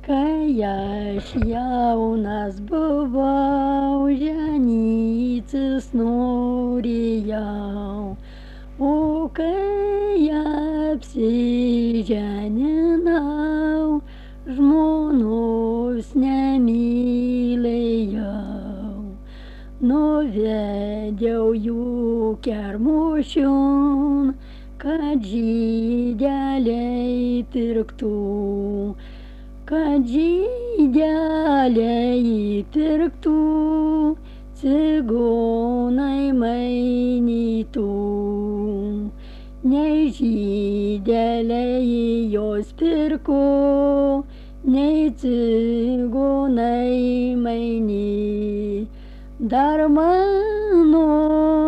Kai aš jaunas buvau, ženytis norėjau, o kai apsiženinau, žmonos nemylėjau. Nuvedžiau jų kermošion, kad žydeliai pirktų, kad žydeliai pirktų, cigonai mainytų. Nei žydeliai jos pirko, nei cigonai mainė. Dar mano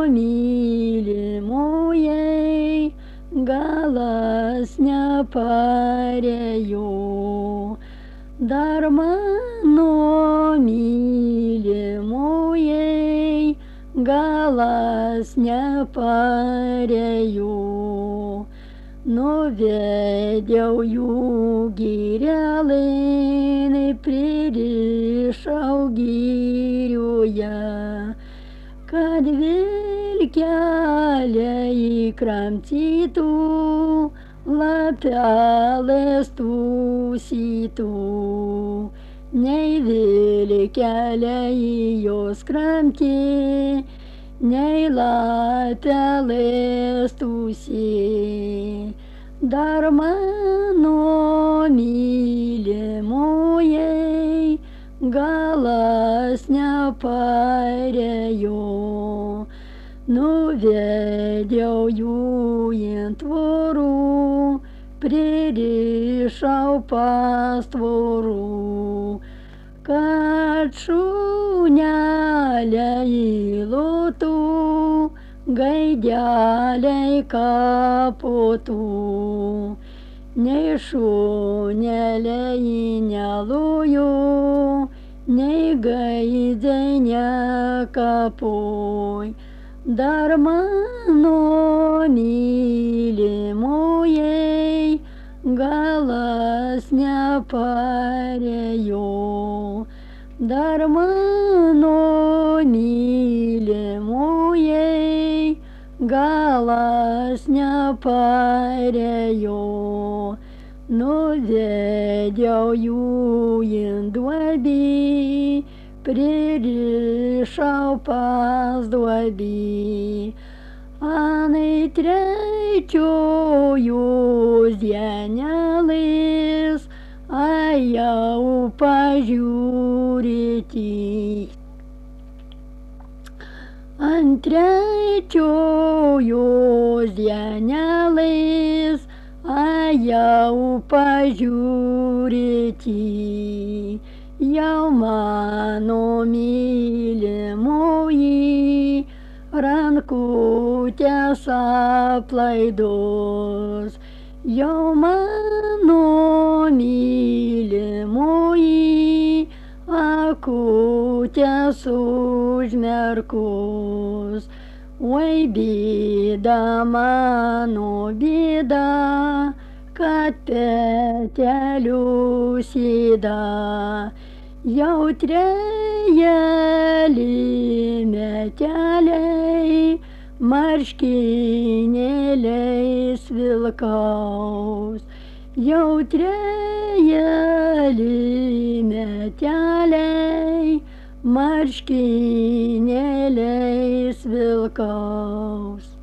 mylimojai galas neparėjo, dar mano mylimojai galas neparėjo. Nuvedžiau jų girelin, pririšau girioje, kad vilkeliai kramtytų, lapelės tūsytų. Nei vilkeliai jos kramtė, nei lapelės tūsė. Dar mano mylimojai galas neparėjo. Nuvedžiau jų ant tvorų, pririšau pas tvorų, kad šuneliai lotų, gaideliai kapotų. Nei šuneliai nelojo, nei gaidžiai nekapoj. Dar mano mylimojai galas neparėjo, dar mano mylimojai galas neparėjo. Nuvedžiau jų ant duobę, pririšau pas duobę. Ant trečiojos dienelės ėjau pažiūrėti. Ant trečiojos dienelės ėjau pažiūrėti. Jau mano mylimoji rankutės aplaidos, jau mano mylimoji akutės užmerkus. Oi bėda mano bėda, kad petelių sėda. Jau trejeli meteliai marškinėliais vilkaus. Jau trejeli meteliai marškinėliais vilkaus.